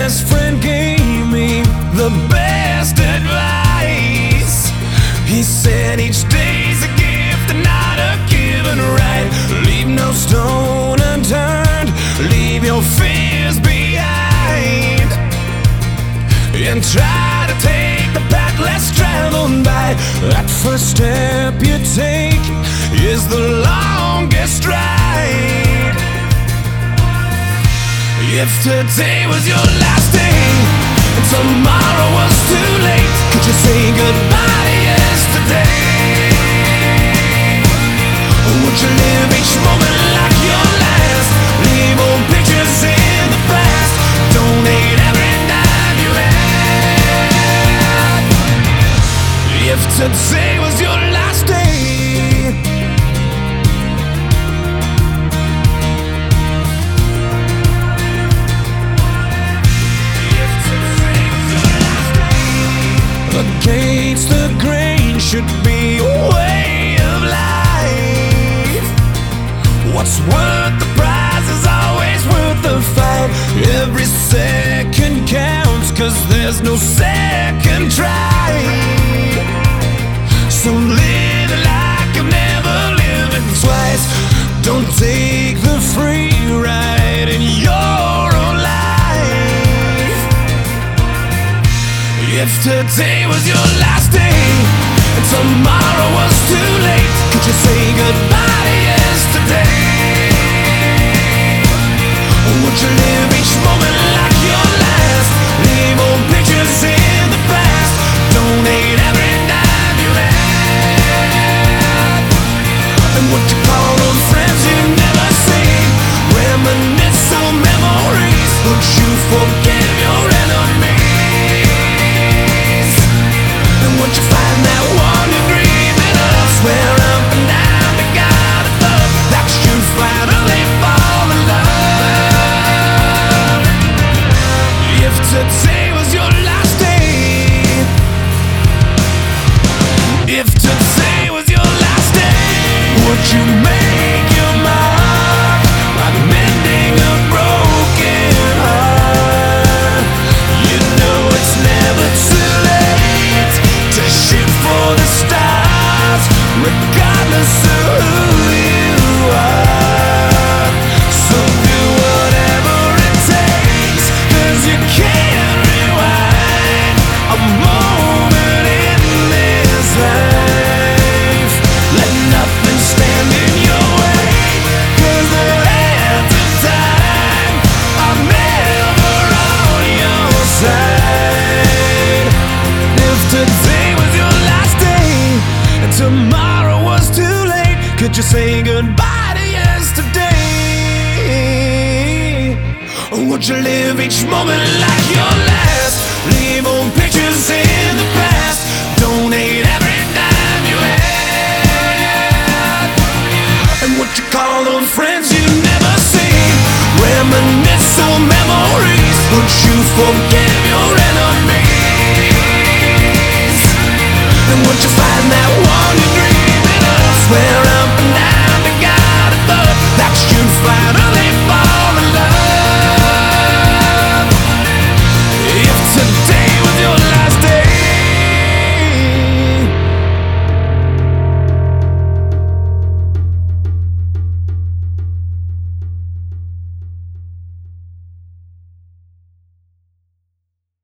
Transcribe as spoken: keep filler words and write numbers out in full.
best friend gave me the best advice. He said each day's a gift and not a given right. Leave no stone unturned, leave your fears behind, and try to take the path less traveled by. That first step you take is the longest ride. If today was your last day and tomorrow was too late, could you say goodbye to yesterday? Or would you live each moment like your last? Leave old pictures in the past, donate every dime you had. If today was your last day, against the grain should be a way of life. What's worth the prize is always worth the fight. Every second counts, cause there's no second try. So live like you've never lived twice. Don't take the free ride in your own life. If today was your last day and tomorrow was too late, could you say goodbye to yesterday? Or would you live each moment like your last? Leave old pictures in the past, donate every dime you had. And would you call those friends you've never seen? Reminisce on memories. Would you forgive your enemies? And would you find that one you're dreaming of? Swear up and down to God above that you finally fall in love. If today was your last day, if today was your last day, would you make your mark by mending a broken heart? You know it's never too late to shoot for the stars, regardless of who you are. So do whatever it takes, cause you can't rewind a moment in this life. Let nothing stand in your way, cause the hands of time are never on your side. If today was your last day and tomorrow was too late, could you say goodbye to yesterday? Or would you live each moment like your last? Leave old pictures in the past, donate every dime you had. And would you call those friends you've never seen? Reminisce on memories. Would you forgive your enemies? And would you find that one you're dreaming of? Swear up and down to God above that you finally